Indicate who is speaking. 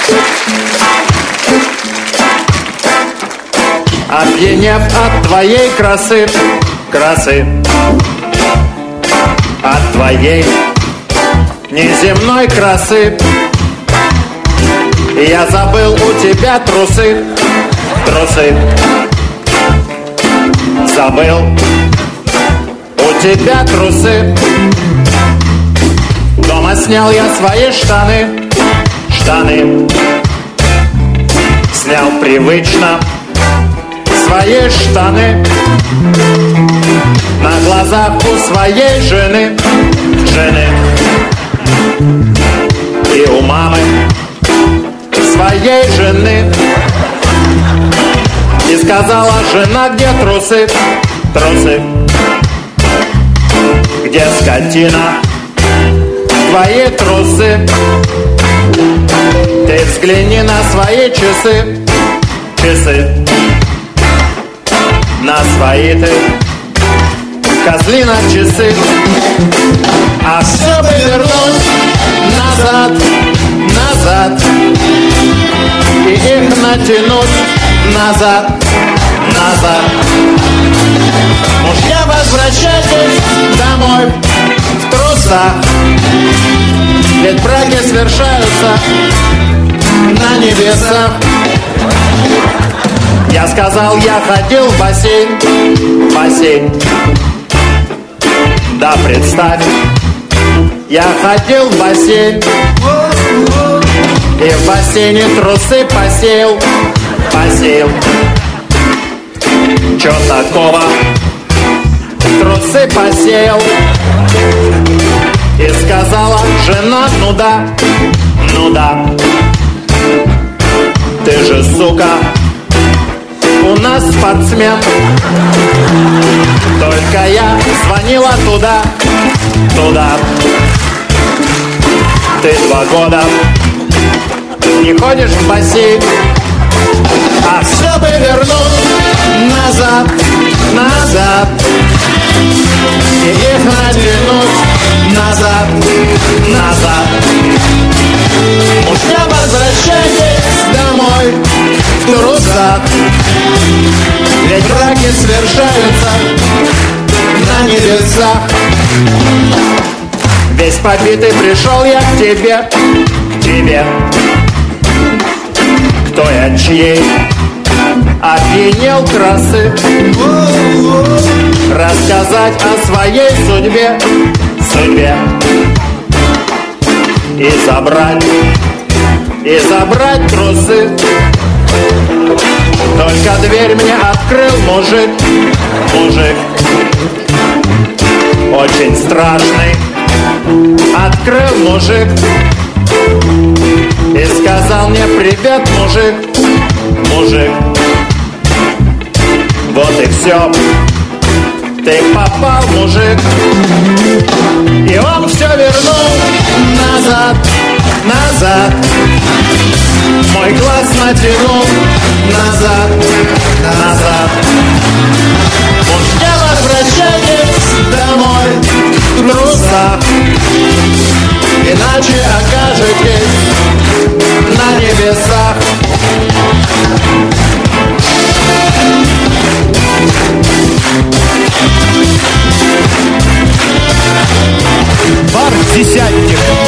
Speaker 1: Опьянев от твоей красы, красы, от твоей неземной красы, я забыл у тебя трусы, трусы, забыл у тебя трусы. Дома снял я свои штаны, штаны, снял привычно свои штаны на глазах у своей жены, жены, и у мамы своей жены. И сказала жена: где трусы, трусы, где, скотина, твои трусы? Ты взгляни на свои часы, часы, на свои ты, козлина, часы. А все бы вернуть назад, назад, и их натянуть назад, назад. Мужья, возвращайтесь домой в трусах, ведь браки свершаются на небесах. Я сказал, я ходил в бассейн, в бассейн. Да, представь, я ходил в бассейн, и в бассейне трусы посеял, посеял. Чё такого? Трусы посеял. И сказала жена: ну да, ну да, ты же, сука, у нас спортсмен. Только я звонила туда, туда. Ты 2 года не ходишь в бассейн, а все бы вернуть назад, назад, и их натянуть назад, назад. Мужья, возвращайтесь домой в трусах, ведь браки свершаются на небесах. Весь побитый пришел я к тебе, к тебе. Кто я, чьей опьянел красы, рассказать о своей судьбе, судьбе, и забрать трусы. Только дверь мне открыл мужик, мужик, очень страшный. Открыл мужик и сказал мне: привет, мужик, мужик. Вот и все, ты попал, мужик. И он все вернул назад, назад. Мой глаз натянул назад, назад. Мужья, возвращайтесь домой в трусах, иначе окажетесь на небесах.
Speaker 2: Бар «Десятник».